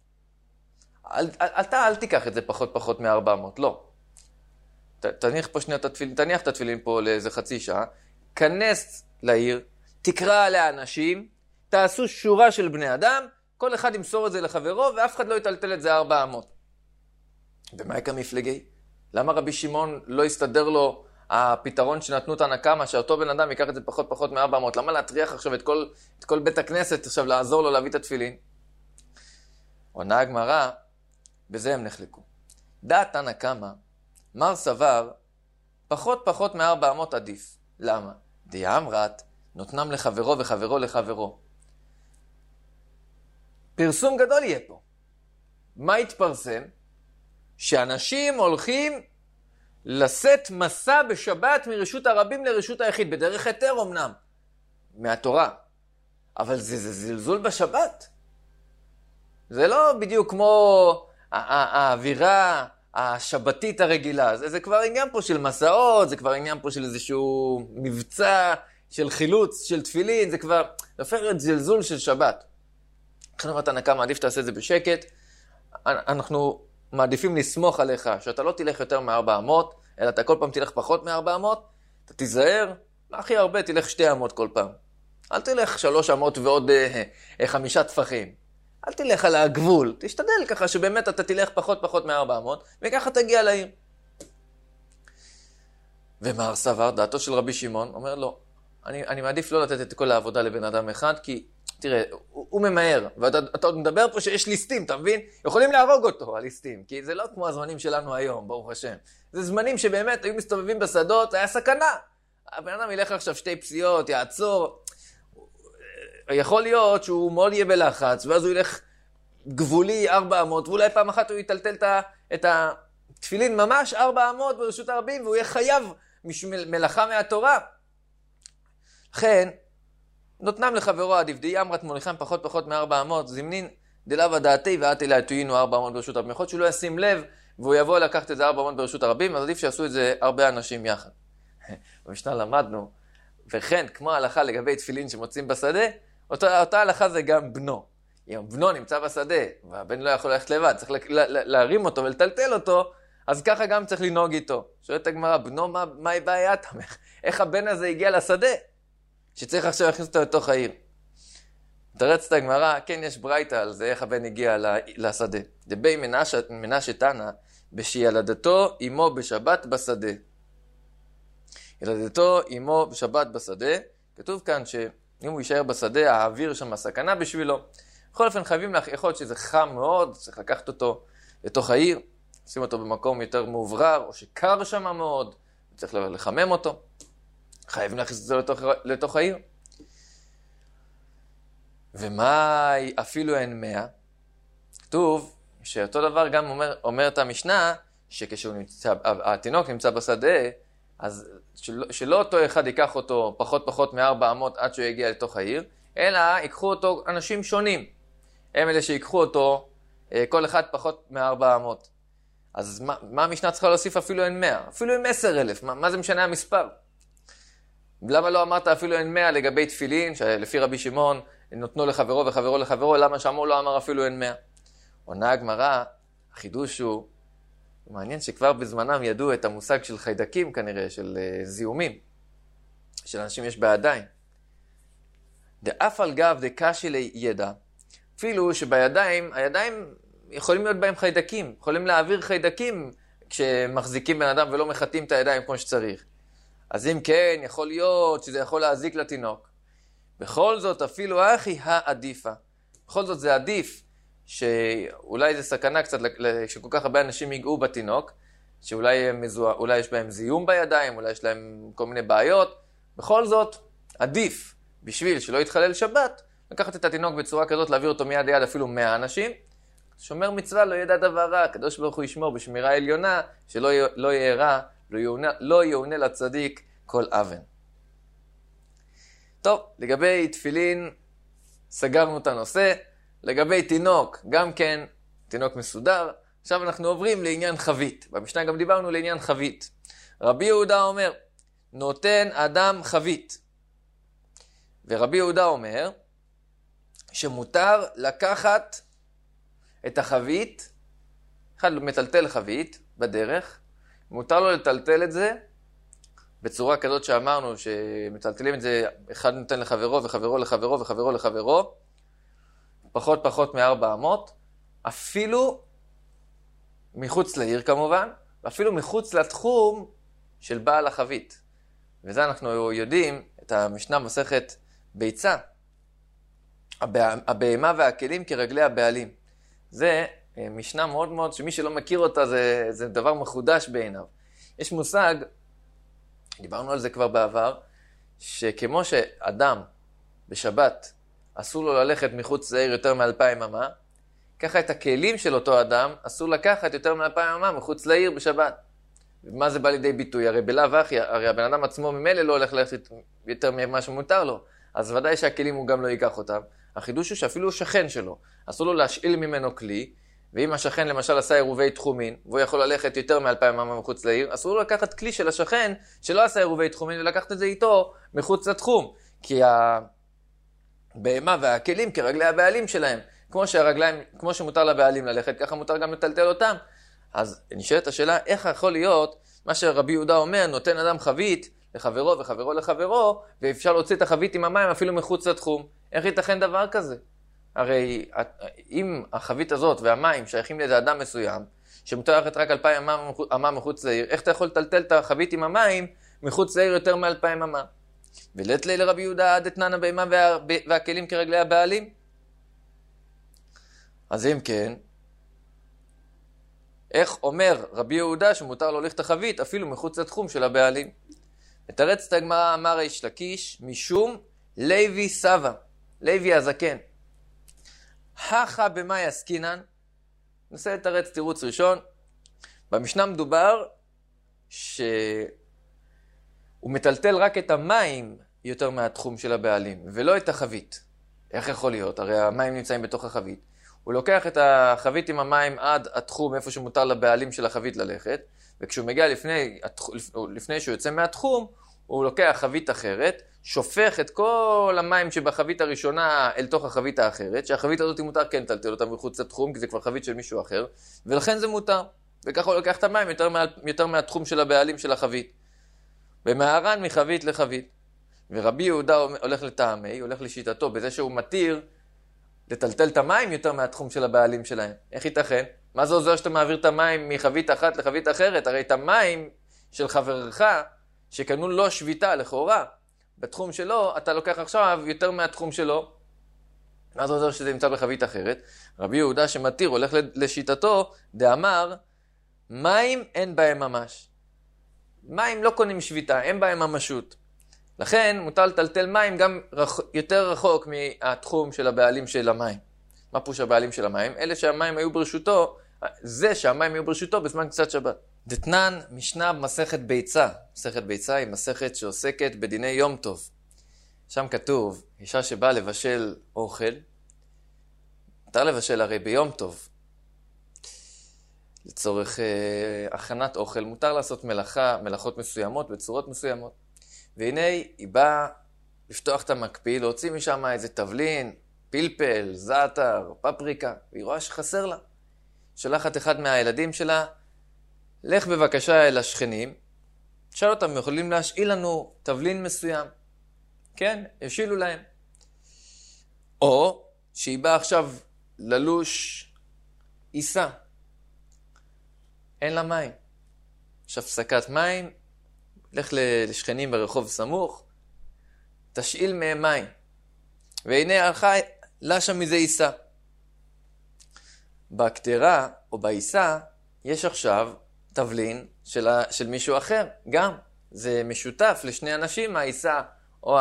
אל תיקח את זה פחות מ-400, לא. תניח פה שנייה תניח את התפילין פה לאיזה חצי שעה, כנס לעיר, תקרא לאנשים, תעשו שורה של בני אדם, כל אחד ימסור את זה לחברו, ואף אחד לא יטלטל את זה 400. ומה יקרה מפלגי? למה רבי שמעון לא יסתדר לו הפתרון שנתנו את הנקמה, שאותו בן אדם ייקח את זה פחות מ-400? למה להטריח עכשיו את כל בית הכנסת עכשיו לעזור לו להביא את התפילין? עונה הגמרא, בזה הם נחלקו. דעת הנקמה, מר סבר, פחות מ-400 עדיף. למה? דיאמרת, נותנם לחברו וחברו לחברו. פרסום גדול יהיה פה. מה יתפרסם? שאנשים הולכים לשאת מסע בשבת מרשות הרבים לרשות היחיד, בדרך היתר אמנם, מהתורה. אבל זה זלזול בשבת. זה לא בדיוק כמו האווירה השבתית הרגילה. זה כבר עניין פה של מסעות, זה כבר עניין פה של איזשהו מבצע של חילוץ, של תפילין, זה כבר הופך להיות זלזול של שבת. לכן אומרת הנקה, מעדיף תעשה את זה בשקט. אנחנו מעדיפים לסמוך עליך, שאתה לא תלך יותר מ-400, אלא אתה כל פעם תלך פחות מ-400, אתה תיזהר, הכי הרבה תלך 2 אמות כל פעם. אל תלך 3 אמות ועוד 5 טפחים. אל תלך על הגבול, תשתדל ככה שבאמת אתה תלך פחות מ-400, וככה תגיע לעיר. ומר סבר, דעתו של רבי שמעון, אומר לו, אני מעדיף לא לתת את כל העבודה לבן אדם אחד, כי תראה, הוא ממהר, ואתה עוד מדבר פה שיש ליסטים, אתה מבין? יכולים להרוג אותו, הליסטים, כי זה לא כמו הזמנים שלנו היום, ברוך השם. זה זמנים שבאמת היו מסתובבים בשדות, היה סכנה. הבן אדם ילך עכשיו 2 פסיעות, יעצור. יכול להיות שהוא מאוד יהיה בלחץ, ואז הוא ילך גבולי 400, ואולי פעם אחת הוא יטלטל את התפילין ממש 400 ברשות הרבים, והוא יהיה חייב מלאכה מהתורה. לכן, נותנם לחברו הדבדי, אמרת מוליכם פחות מ-400, זמנין דלאו דעתי ואת אליה תהיינו 400 ברשות הרבים. יכול להיות שהוא לא ישים לב, והוא יבוא לקחת את זה 400 ברשות הרבים, אז עדיף שיעשו את זה הרבה אנשים יחד. במשנה למדנו, וכן, כמו ההלכה לגבי תפילין שמוצאים בשדה, אותה הלכה זה גם בנו. אם בנו נמצא בשדה, והבן לא יכול ללכת לבד, צריך להרים אותו ולטלטל אותו, אז ככה גם צריך לנהוג איתו. שואלת הגמרא, בנו, מה היא בעיית? איך הבן הזה הגיע לשדה? שצריך עכשיו להכניס אותו לתוך העיר. תרצת הגמרא, כן, יש ברייתא על זה, איך הבן הגיע לשדה. דבי מנשה תנא, בשילדתו אמו בשבת בשדה. ילדתו אמו בשבת בשדה, כתוב כאן שאם הוא יישאר בשדה, האוויר שם הסכנה בשבילו. בכל אופן חייבים יכול להיות שזה חם מאוד, צריך לקחת אותו לתוך העיר, לשים אותו במקום יותר מאוברר, או שקר שם מאוד, צריך לחמם אותו. חייבים להכניס את זה לתוך העיר. ומה אפילו אין 100? כתוב שאותו דבר גם אומרת המשנה, שהתינוק נמצא בשדה, אז שלא אותו אחד ייקח אותו פחות מ-400 עד שהוא יגיע לתוך העיר, אלא ייקחו אותו אנשים שונים. הם אלה שיקחו אותו, כל אחד פחות מ-400. אז מה המשנה צריכה להוסיף אפילו אין 100? אפילו אין 10,000, מה זה משנה המספר? למה לא אמרת אפילו אין 100 לגבי תפילין, שלפי רבי שמעון נותנו לחברו וחברו לחברו, למה שאמור לא אמר אפילו אין 100? עונה הגמרא, החידוש הוא, מעניין שכבר בזמנם ידעו את המושג של חיידקים כנראה, של זיהומים, של אנשים יש בידיים. דאף על גב דקשי לידע, אפילו שבידיים, הידיים יכולים להיות בהם חיידקים, יכולים להעביר חיידקים כשמחזיקים בן אדם ולא מחטאים את הידיים כמו שצריך. אז אם כן, יכול להיות שזה יכול להזיק לתינוק. בכל זאת, אפילו אחי העדיפה. בכל זאת זה עדיף, שאולי זה סכנה קצת, שכל כך הרבה אנשים ייגעו בתינוק, שאולי יש בהם זיהום בידיים, אולי יש להם כל מיני בעיות. בכל זאת, עדיף, בשביל שלא יתחלל שבת, לקחת את התינוק בצורה כזאת, להעביר אותו מיד ליד אפילו 100 אנשים. שומר מצווה לא ידע דבר רע, הקדוש ברוך הוא ישמור בשמירה עליונה, שלא יהיה רע, לא יאונה לצדיק כל אבן. טוב, לגבי תפילין סגרנו את הנושא, לגבי תינוק, גם כן תינוק מסודר. עכשיו אנחנו עוברים לעניין חבית. במשנה גם דיברנו לעניין חבית. רבי יהודה אומר, נותן אדם חבית. ורבי יהודה אומר, שמותר לקחת את החבית, אחד מטלטל חבית בדרך, מותר לו לטלטל את זה בצורה כזאת שאמרנו שמטלטלים את זה, אחד נותן לחברו וחברו לחברו וחברו לחברו, פחות מ-400, אפילו מחוץ לעיר כמובן, ואפילו מחוץ לתחום של בעל החבית. וזה אנחנו יודעים את המשנה מסכת ביצה, הבהמה והכלים כרגלי הבעלים. זה משנה מאוד מאוד, שמי שלא מכיר אותה זה דבר מחודש בעיניו. יש מושג, דיברנו על זה כבר בעבר, שכמו שאדם בשבת אסור לו ללכת מחוץ לעיר יותר מ-2,000 אמה, ככה את הכלים של אותו אדם אסור לקחת יותר מ-2,000 אמה מחוץ לעיר בשבת. ומה זה בא לידי ביטוי? הרי בלאו הכי, הרי הבן אדם עצמו ממילא לא הולך ללכת יותר ממה שמותר לו. אז ודאי שהכלים הוא גם לא ייקח אותם. החידוש הוא שאפילו שכן שלו, אסור לו להשאיל ממנו כלי, ואם השכן למשל עשה עירובי תחומין, והוא יכול ללכת יותר מ2,000 אמה מחוץ לעיר, אסור לו לקחת כלי של השכן שלא עשה עירובי תחומין, ולקחת את זה איתו מחוץ לתחום. כי הבהמה והכלים כרגלי הבעלים שלהם, כמו שמותר לבעלים ללכת, ככה מותר גם לטלטל אותם. אז נשאלת השאלה, איך יכול להיות מה שרבי יהודה אומר, נותן אדם חבית לחברו וחברו לחברו, ואפשר להוציא את החבית עם המים אפילו מחוץ לתחום. איך ייתכן דבר כזה? הרי אם החבית הזאת והמים שייכים לאיזה אדם מסוים, שמותר ללכת רק 2,000 אמה מחוץ לעיר, איך אתה יכול לטלטל את החבית עם המים מחוץ לעיר יותר מ2,000 אמה? ולית לי לרבי יהודה עד אתנן הבהמה והכלים כרגלי הבעלים? אז אם כן, איך אומר רבי יהודה שמותר להוליך את החבית אפילו מחוץ לתחום של הבעלים? מתרץ את הגמרא, אמר ריש לקיש, משום לוי סבא, לוי הזקן. הכה במאי עסקינן, ננסה לתרץ תירוץ ראשון. במשנה מדובר שהוא מטלטל רק את המים יותר מהתחום של הבעלים, ולא את החבית. איך יכול להיות? הרי המים נמצאים בתוך החבית. הוא לוקח את החבית עם המים עד התחום, איפה שמותר לבעלים של החבית ללכת, וכשהוא מגיע לפני שהוא יוצא מהתחום, הוא לוקח חבית אחרת, שופך את כל המים שבחבית הראשונה אל תוך החבית האחרת, שהחבית הזאת מותר כן לטלטל אותה מחוץ לתחום, כי זה כבר חבית של מישהו אחר, ולכן זה מותר. וככה הוא לוקח את המים יותר מהתחום של הבעלים של החבית. במהר"ן מחבית לחבית. ורבי יהודה הולך לטעמי, הולך לשיטתו, בזה שהוא מתיר לטלטל את המים יותר מהתחום של הבעלים שלהם. איך ייתכן? מה זה עוזר שאתה מעביר את המים מחבית אחת לחבית אחרת? הרי את המים של חברך, שקנו לו שביתה לכאורה, בתחום שלו, אתה לוקח עכשיו יותר מהתחום שלו. מה זה עוזר שזה נמצא בחבית אחרת? רבי יהודה שמתיר הולך לשיטתו, דאמר, מים אין בהם ממש. מים לא קונים שביתה, אין בהם ממשות. לכן מותר לטלטל מים גם יותר רחוק מהתחום של הבעלים של המים. מה פירוש הבעלים של המים? אלה שהמים היו ברשותו, זה שהמים היו ברשותו בזמן קצת שבת. דתנן משנה במסכת ביצה. מסכת ביצה היא מסכת שעוסקת בדיני יום טוב. שם כתוב, אישה שבאה לבשל אוכל, מותר לבשל הרי ביום טוב. לצורך הכנת אוכל, מותר לעשות מלאכות מסוימות בצורות מסוימות. והנה היא באה לפתוח את המקפיא, להוציא משם איזה תבלין, פלפל, זעתר, פפריקה, והיא רואה שחסר לה. שולחת אחד מהילדים שלה, לך בבקשה אל השכנים, שאל אותם, יכולים להשאיל לנו תבלין מסוים. כן, ישאילו להם. או שהיא באה עכשיו ללוש עיסה. אין לה מים. יש הפסקת מים, לך לשכנים ברחוב סמוך, תשאיל מהם מים. והנה הלכה לה שם מזה עיסה. בקטרה או בעיסה יש עכשיו תבלין של מישהו אחר, גם. זה משותף לשני אנשים, העיסה או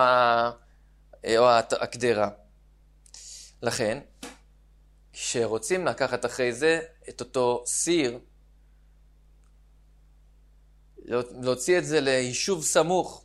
הקטרה. לכן, כשרוצים לקחת אחרי זה את אותו סיר, להוציא את זה ליישוב סמוך.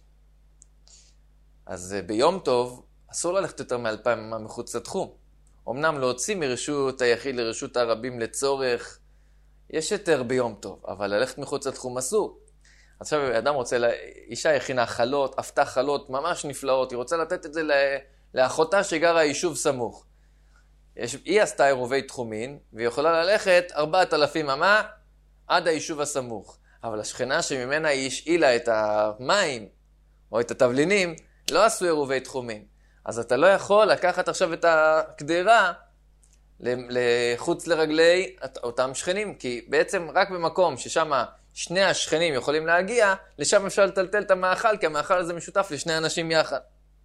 אז ביום טוב אסור ללכת יותר מ2,000 אמה מחוץ לתחום. אמנם להוציא מרשות היחיד לרשות הרבים לצורך, יש יותר ביום טוב, אבל ללכת מחוץ לתחום אסור. עכשיו אדם רוצה, אישה הכינה חלות, אפתה חלות ממש נפלאות, היא רוצה לתת את זה לאחותה שגרה יישוב סמוך. היא עשתה עירובי תחומין, והיא יכולה ללכת 4,000 אמה עד היישוב הסמוך. אבל השכנה שממנה היא השאילה את המים או את התבלינים, לא עשו עירובי תחומין. אז אתה לא יכול לקחת עכשיו את הקדרה לחוץ לרגלי אותם שכנים, כי בעצם רק במקום ששם שני השכנים יכולים להגיע, לשם אפשר לטלטל את המאכל, כי המאכל הזה משותף לשני אנשים יחד.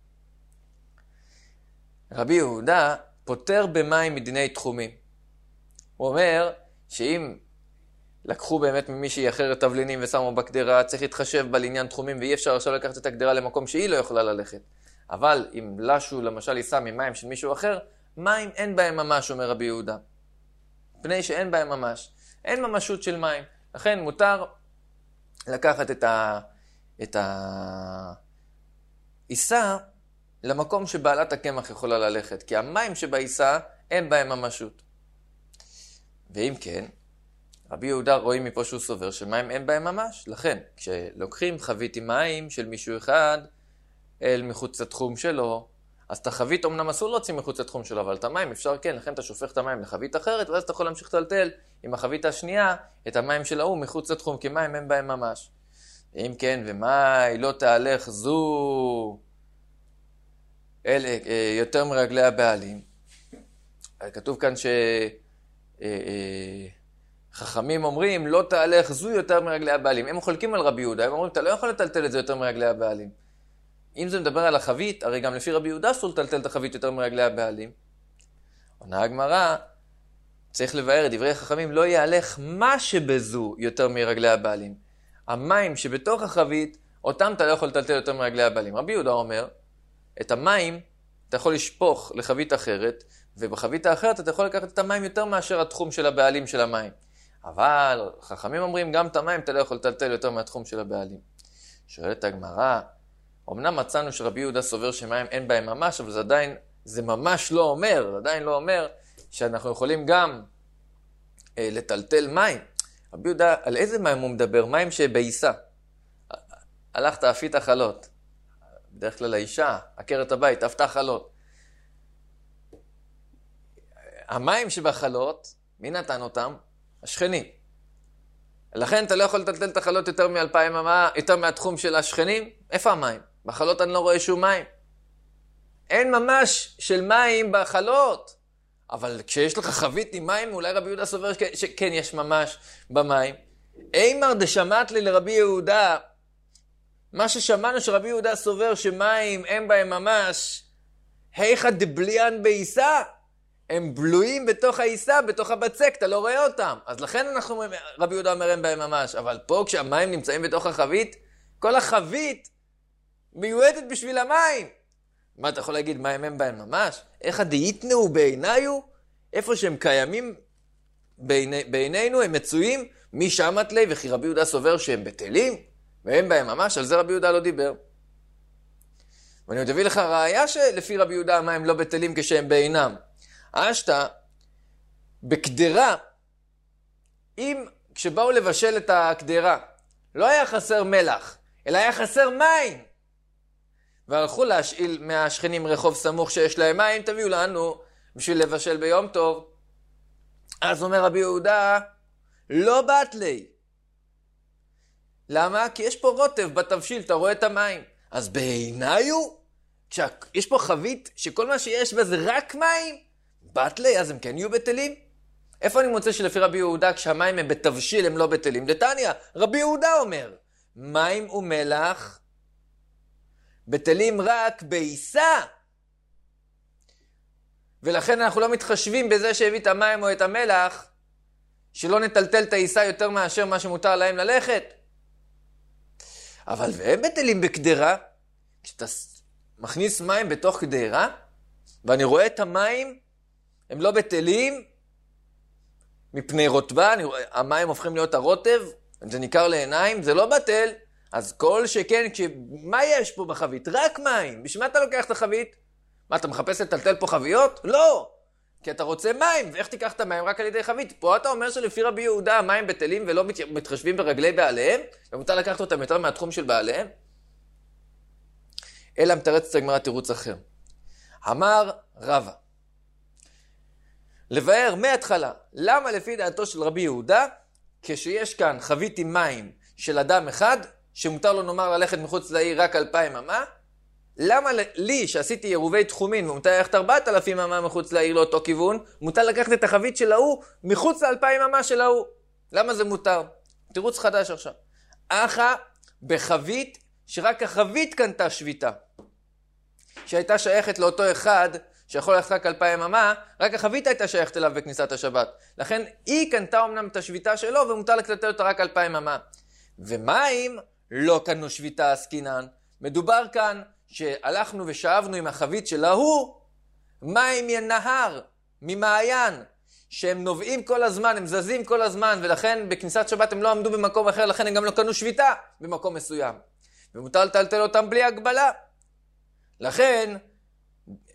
רבי יהודה פותר במים מדיני תחומים. הוא אומר שאם לקחו באמת ממישהי אחרת תבלינים ושמו בקדרה, צריך להתחשב בה לעניין תחומים, ואי אפשר עכשיו לקחת את הקדרה למקום שהיא לא יכולה ללכת. אבל אם לשו למשל יישא ממים של מישהו אחר, מים אין בהם ממש, אומר רבי יהודה. פני שאין בהם ממש. אין ממשות של מים. לכן מותר לקחת את העיסה, למקום שבעלת הקמח יכולה ללכת, כי המים שבעיסה אין בהם ממשות. ואם כן, רבי יהודה רואים מפה שהוא סובר שמים אין בהם ממש. לכן, כשלוקחים חבית עם מים של מישהו אחד אל מחוץ לתחום שלו, אז את החבית אמנם אסור להוציא מחוץ לתחום שלו, אבל את המים אפשר כן, לכן אתה שופך את המים לחבית אחרת, ואז אתה יכול להמשיך לטלטל עם החבית השנייה את המים של ההוא מחוץ לתחום, כי מים אין בהם ממש. ואם כן, ומאי לא תהלך זו יותר מרגלי הבעלים. כתוב כאן חכמים אומרים, לא תהלך זו יותר מרגלי הבעלים. הם חולקים על רבי יהודה, הם אומרים, אתה לא יכול לטלטל את זה יותר מרגלי הבעלים. אם זה מדבר על החבית, הרי גם לפי רבי יהודה אסור לטלטל את החבית יותר מרגלי הבעלים. עונה הגמרא, צריך לבאר, דברי החכמים, לא יהלך מה שבזו יותר מרגלי הבעלים. המים שבתוך החבית, אותם אתה לא יכול לטלטל יותר מרגלי הבעלים. רבי יהודה אומר, את המים אתה יכול לשפוך לחבית אחרת, ובחבית האחרת אתה יכול לקחת את המים יותר מאשר התחום של הבעלים של המים. אבל חכמים אומרים, גם את המים אתה לא יכול לטלטל יותר מהתחום של הבעלים. שואלת הגמרא, אמנם מצאנו שרבי יהודה סובר שמים אין בהם ממש, אבל זה ממש לא אומר שאנחנו יכולים גם לטלטל מים. רבי יהודה, על איזה מים הוא מדבר? מים שבעיסה. הלכת, אפית החלות. בדרך כלל האישה, עקרת הבית, אפתה חלות. המים שבחלות, מי נתן אותם? השכנים. לכן אתה לא יכול לטלטל את החלות יותר מ-2000 אמה, יותר מהתחום של השכנים. איפה המים? בחלות אני לא רואה שום מים. אין ממש של מים בחלות. אבל כשיש לך חבית עם מים, אולי רבי יהודה סובר שכן יש ממש במים. אימר דשמעת לי לרבי יהודה, מה ששמענו שרבי יהודה סובר שמים אין בהם ממש, היכא דבליאן בעיסה, הם בלויים בתוך העיסה, בתוך הבצק, אתה לא רואה אותם. אז לכן רבי יהודה אומר אין בהם ממש. אבל פה כשהמים נמצאים בתוך החבית, כל החבית מיועדת בשביל המים. מה אתה יכול להגיד, מים אין בהם ממש? איך דאיתנאו בעיניו? איפה שהם קיימים בעינינו, הם מצויים, מי שמת לי, וכי רבי יהודה סובר שהם בטלים, ואין בהם ממש, על זה רבי יהודה לא דיבר. ואני עוד אביא לך ראיה שלפי רבי יהודה המים לא בטלים כשהם בעינם. אשתא, בקדרה, כשבאו לבשל את הקדרה, לא היה חסר מלח, אלא היה חסר מים. והלכו להשאיל מהשכנים רחוב סמוך שיש להם מים, תביאו לנו בשביל לבשל ביום טוב. אז אומר רבי יהודה, לא באת לי. למה? כי יש פה רוטב בתבשיל, אתה רואה את המים. אז בעיניו, כשיש פה חבית שכל מה שיש בה זה רק מים, באת לי, אז הם כן יהיו בטלים? איפה אני מוצא שלפי רבי יהודה כשהמים הם בתבשיל הם לא בטלים? דתניא, רבי יהודה אומר, מים ומלח בטלים רק בעיסה. ולכן אנחנו לא מתחשבים בזה שהביא את המים או את המלח, שלא נטלטל את העיסה יותר מאשר מה שמותר להם ללכת. אבל והם בטלים בקדרה, כשאתה מכניס מים בתוך קדרה, ואני רואה את המים, הם לא בטלים, מפני רוטבה, המים הופכים להיות הרוטב, זה ניכר לעיניים, זה לא בטל, אז כל שכן, מה יש פה בחבית? רק מים. בשביל מה אתה לוקח את החבית? מה, אתה מחפש לטלטל פה חביות? לא! כי אתה רוצה מים, ואיך תיקח את המים? רק על ידי חבית. פה אתה אומר שלפי רבי יהודה המים בטלים ולא מתחשבים ברגלי בעליהם, ומותר לקחת אותם יותר מהתחום של בעליהם? אלא מתרץ את הגמרא תירוץ אחר. אמר רבא, לבאר מההתחלה, למה לפי דעתו של רבי יהודה, כשיש כאן חבית עם מים של אדם אחד, שמותר לו נאמר ללכת מחוץ לעיר רק 2000 אמה, למה לי שעשיתי ירובי תחומין ומותר ללכת 4000 אמה מחוץ לעיר לאותו כיוון, מותר לקחת את החבית של ההוא מחוץ ל2000 אמה של ההוא? למה זה מותר? תירוץ חדש עכשיו. אחא בחבית שרק החבית קנתה שביתה, שהייתה שייכת לאותו אחד שיכול ללכת רק 2000 אמה, רק החבית הייתה שייכת אליו בכניסת השבת. לכן היא קנתה אמנם את השביתה שלו ומותר לקטטל אותה רק 2000 אמה. ומים לא קנו שביתה עסקינן. מדובר כאן שהלכנו ושאבנו עם החבית של ההוא מים ינהר ממעיין, שהם נובעים כל הזמן, הם זזים כל הזמן, ולכן בכניסת שבת הם לא עמדו במקום אחר, לכן הם גם לא קנו שביתה במקום מסוים. ומותר לטלטל אותם בלי הגבלה. לכן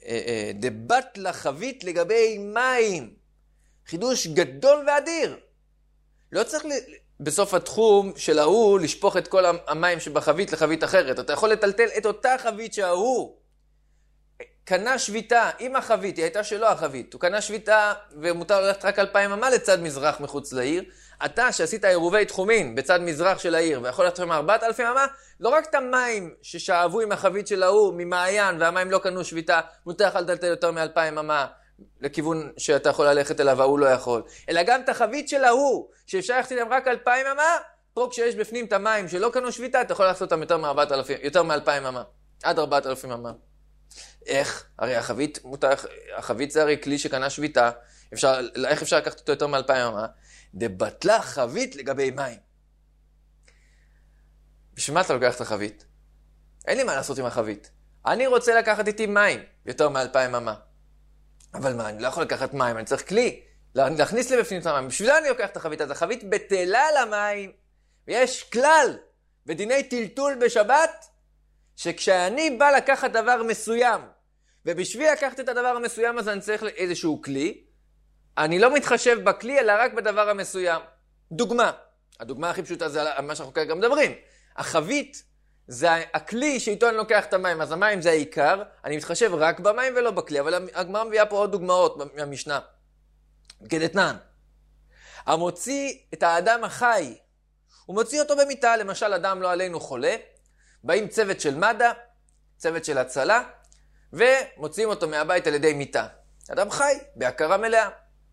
דבת לחבית לגבי מים. חידוש גדול ואדיר. לא צריך בסוף התחום של ההוא לשפוך את כל המים שבחבית לחבית אחרת. אתה יכול לטלטל את אותה חבית שההוא קנה שביתה עם החבית, היא הייתה שלו החבית. הוא קנה שביתה ומותר ללכת רק 2,000 אמה לצד מזרח מחוץ לעיר. אתה שעשית עירובי תחומין בצד מזרח של העיר ויכול ללכת שם 4,000 אמה, לא רק את המים ששאבו עם החבית של ההוא ממעיין והמים לא קנו שביתה, מותר לך לטלטל יותר מ2,000 אמה לכיוון שאתה יכול ללכת אליו, ההוא לא יכול. אלא גם את החבית של ההוא, שאפשר ללכת אליהם רק 2,000 אמה, פה כשיש בפנים את המים שלא קנו שביתה, אתה יכול לעשות אותם יותר מ2,000 אמה, עד 4,000 אמה. איך? הרי החבית זה הרי כלי שקנה שביתה, איך אפשר לקחת אותו יותר מ2,000 אמה? דבטלה חבית לגבי מים. בשביל מה אתה לוקח את החבית? אין לי מה לעשות עם החבית. אני רוצה לקחת איתי מים יותר מ2,000 אמה. אבל מה, אני לא יכול לקחת מים, אני צריך כלי, להכניס לי בפנים את המים. בשביל אני לוקח את החבית, אז החבית בטלה למים, ויש כלל בדיני טלטול בשבת, שכשאני בא לקחת דבר מסוים, ובשביל לקחת את הדבר המסוים הזה אני צריך איזשהו כלי, אני לא מתחשב בכלי, אלא רק בדבר המסוים. דוגמה. הדוגמה הכי פשוטה זה מה שאנחנו כרגע מדברים. החבית זה הכלי שאיתו אני לוקח את המים, אז המים זה העיקר, אני מתחשב רק במים ולא בכלי, אבל הגמרא מביאה פה עוד דוגמאות מהמשנה. כדתנן. המוציא את האדם החי, הוא מוציא אותו במיטה, למשל אדם לא עלינו חולה, באים צוות של מד"א, צוות של הצלה, ומוציאים אותו מהבית על ידי מיטה. אדם חי, בהכרה מלאה.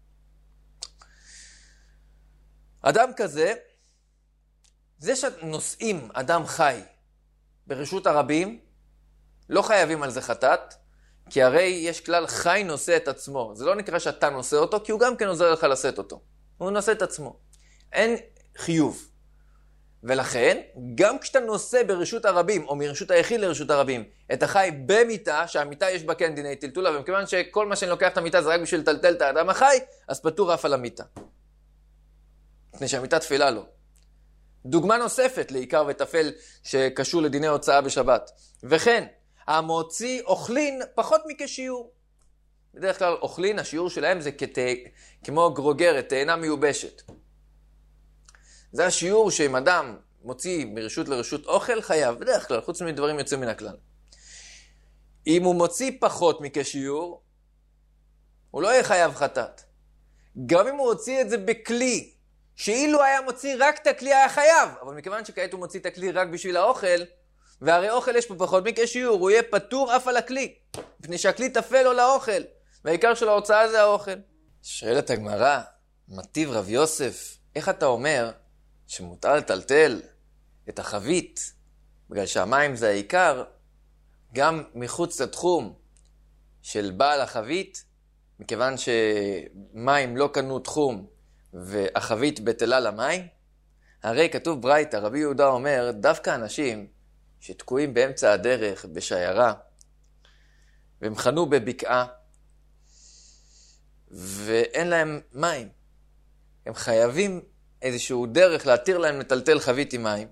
אדם כזה, זה שנושאים אדם חי ברשות הרבים, לא חייבים על זה חטאת, כי הרי יש כלל חי נושא את עצמו. זה לא נקרא שאתה נושא אותו, כי הוא גם כן עוזר לך לשאת אותו. הוא נושא את עצמו. אין חיוב. ולכן, גם כשאתה נושא ברשות הרבים, או מרשות היחיד לרשות הרבים, את החי במיטה, שהמיטה יש בה כן דיני טלטולה, ומכיוון שכל מה שאני לוקח את המיטה זה רק בשביל לטלטל את האדם החי, אז פטור אף על המיטה. לפני שהמיטה תפילה לו. דוגמה נוספת לעיקר וטפל שקשור לדיני הוצאה בשבת. וכן, המוציא אוכלין פחות מכשיעור. בדרך כלל אוכלין, השיעור שלהם זה כמו גרוגרת, תאנה מיובשת. זה השיעור שאם אדם מוציא מרשות לרשות אוכל, חייב, בדרך כלל, חוץ מדברים יוצאים מן הכלל. אם הוא מוציא פחות מכשיעור, הוא לא יהיה חייב חטאת. גם אם הוא הוציא את זה בכלי, שאילו היה מוציא רק את הכלי היה חייב, אבל מכיוון שכעת הוא מוציא את הכלי רק בשביל האוכל, והרי אוכל יש פה פחות מכשיעור, הוא יהיה פטור אף על הכלי, מפני שהכלי תפל לו לאוכל, והעיקר של ההוצאה זה האוכל. שואלת הגמרא, מטיב רב יוסף, איך אתה אומר שמותר לטלטל את החבית, בגלל שהמים זה העיקר, גם מחוץ לתחום של בעל החבית, מכיוון שמים לא קנו תחום והחבית בטלה למים? הרי כתוב ברייתא, רבי יהודה אומר, דווקא אנשים שתקועים באמצע הדרך בשיירה, והם חנו בבקעה, ואין להם מים, הם חייבים איזשהו דרך להתיר להם לטלטל חבית עם מים,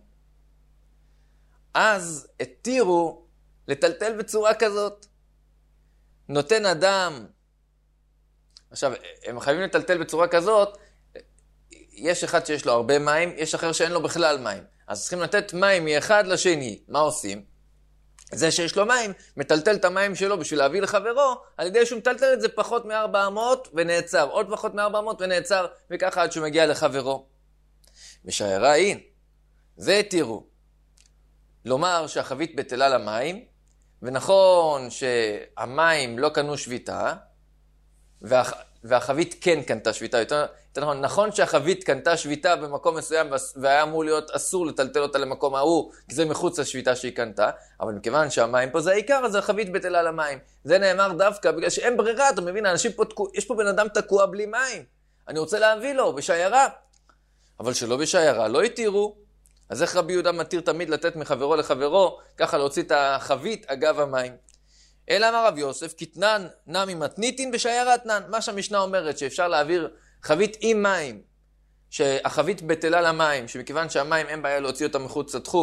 אז התירו לטלטל בצורה כזאת. נותן אדם, עכשיו, הם חייבים לטלטל בצורה כזאת, יש אחד שיש לו הרבה מים, יש אחר שאין לו בכלל מים. אז צריכים לתת מים מאחד לשני. מה עושים? זה שיש לו מים, מטלטל את המים שלו בשביל להביא לחברו, על ידי שהוא מטלטל את זה פחות מ-400 ונעצר, עוד פחות מ-400 ונעצר, וככה עד שהוא מגיע לחברו. בשיירה אין, זה התירו. לומר שהחבית בטלה למים, ונכון שהמים לא קנו שביתה, והחבית כן קנתה שביתה. יותר נכון שהחבית קנתה שביתה במקום מסוים, והיה אמור להיות אסור לטלטל אותה למקום ההוא, כי זה מחוץ לשביתה שהיא קנתה, אבל מכיוון שהמים פה זה העיקר, אז החבית בטלה למים. זה נאמר דווקא בגלל שאין ברירה, אתה מבין, אנשים פה יש פה בן אדם תקוע בלי מים. אני רוצה להביא לו בשיירה. אבל שלא בשיירה, לא התירו. אז איך רבי יהודה מתיר תמיד לתת מחברו לחברו, ככה להוציא את החבית אגב המים? אלא אמר רב יוסף, כתנן נמי מתניתין בשיירת נן. מה שהמשנה אומרת, שאפשר להעביר חבית עם מים, שהחבית בטלה למים, שמכיוון שהמים אין בעיה להוציא אותה מחוץ לתחום,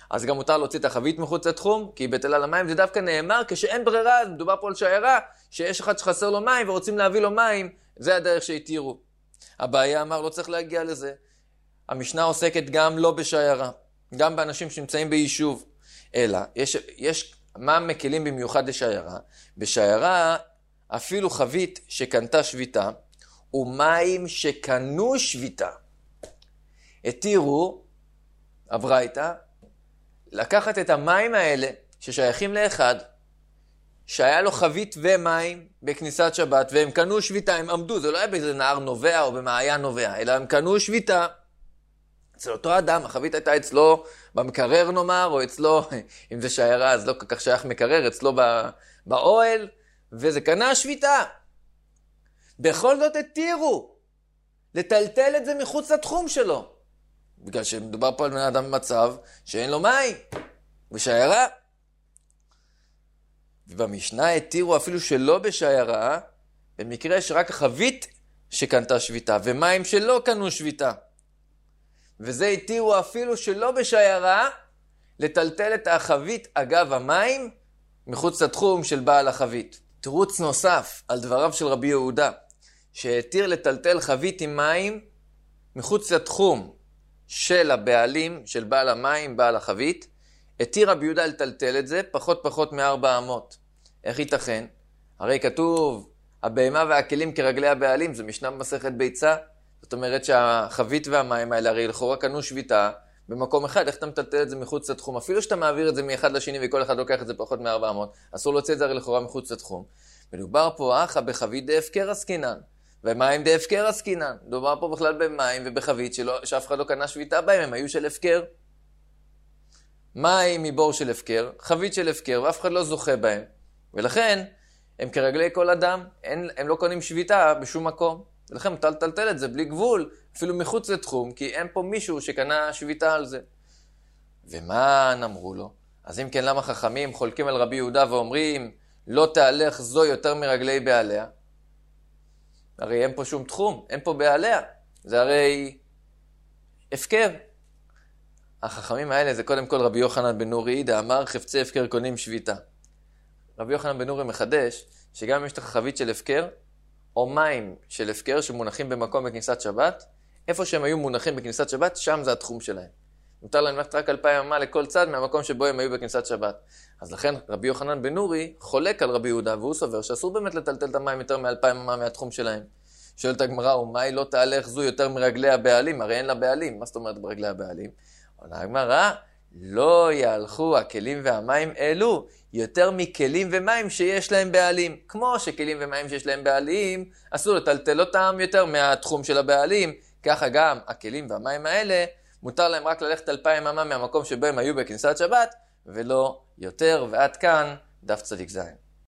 אז גם מותר להוציא את החבית מחוץ לתחום, כי היא בטלה למים. זה דווקא נאמר כשאין ברירה, מדובר פה על שיירה, שיש אחד שחסר לו מים ורוצים להביא לו מים, זה הדרך שהתירו. הבעיה אמר, לא צריך להגיע לזה. המשנה עוסקת גם לא בשיירה, גם באנשים שנמצאים ביישוב. אלא, מה מקלים במיוחד לשיירה? בשיירה, אפילו חבית שקנתה שביתה, ומים שקנו שביתה. התירו, הברייתא, לקחת את המים האלה ששייכים לאחד, שהיה לו חבית ומים בכניסת שבת, והם קנו שביתה, הם עמדו, זה לא היה באיזה נהר נובע או במעיין נובע, אלא הם קנו שביתה. אצל אותו אדם, החבית הייתה אצלו במקרר נאמר, או אצלו, אם זה שיירה אז לא כל כך שייך מקרר, אצלו באוהל, וזה קנה שביתה. בכל זאת התירו לטלטל את זה מחוץ לתחום שלו, בגלל שמדובר פה על בן אדם במצב שאין לו מים, בשיירה. ובמשנה התירו אפילו שלא בשיירה, במקרה שרק החבית שקנתה שביתה, ומים שלא קנו שביתה. וזה התירו אפילו שלא בשיירה, לטלטל את החבית אגב המים, מחוץ לתחום של בעל החבית. תירוץ נוסף על דבריו של רבי יהודה, שהתיר לטלטל חבית עם מים, מחוץ לתחום של הבעלים, של בעל המים, בעל החבית, התיר רבי יהודה לטלטל את זה פחות מ-400. איך ייתכן? הרי כתוב, הבהמה והכלים כרגלי הבעלים, זה משנה במסכת ביצה. זאת אומרת שהחבית והמים האלה, הרי לכאורה קנו שביתה במקום אחד, איך אתה מטלטל את זה מחוץ לתחום? אפילו שאתה מעביר את זה מאחד לשני וכל אחד לוקח את זה פחות מ-400, אסור להוציא את זה הרי לכאורה מחוץ לתחום. מדובר פה אחא בחבית דהפקר עסקינן, ומים דהפקר עסקינן. מדובר פה בכלל במים ובחבית שאף אחד לא קנה שביתה בהם, הם היו של הפקר. מים מבור של הפקר, חבית של הפקר, ואף אחד לא זוכה בהם. ולכן, הם כרגלי כל אדם, הם לא קונים שביתה בשום מקום. ולכן מותר לטלטל את זה בלי גבול, אפילו מחוץ לתחום, כי אין פה מישהו שקנה שביתה על זה. ומה אמרו לו? אז אם כן, למה חכמים חולקים על רבי יהודה ואומרים, לא תהלך זו יותר מרגלי בעליה? הרי אין פה שום תחום, אין פה בעליה. זה הרי הפקר. החכמים האלה זה קודם כל רבי יוחנן בן נורי עידא, אמר חפצי הפקר קונים שביתה. רבי יוחנן בן נורי מחדש, שגם אם יש לך חבית של הפקר, או מים של הפקר שמונחים במקום בכניסת שבת, איפה שהם היו מונחים בכניסת שבת, שם זה התחום שלהם. מותר להם ללכת רק 2,000 אמה לכל צד מהמקום שבו הם היו בכניסת שבת. אז לכן רבי יוחנן בן נורי חולק על רבי יהודה, והוא סובר שאסור באמת לטלטל את המים יותר מ2,000 אמה מהתחום שלהם. שואלת הגמרא, ומאי לא תהלך זו יותר מרגלי הבעלים? הרי אין לה בעלים. מה זאת אומרת ברגלי הבעלים? עונה הגמרא, לא יהלכו הכלים והמים אלו יותר מכלים ומים שיש להם בעלים. כמו שכלים ומים שיש להם בעלים, אסור לטלטל אותם יותר מהתחום של הבעלים. ככה גם הכלים והמים האלה, מותר להם רק ללכת 2,000 אמה מהמקום שבו הם היו בכניסת שבת, ולא יותר. ועד כאן דף צדיק זין.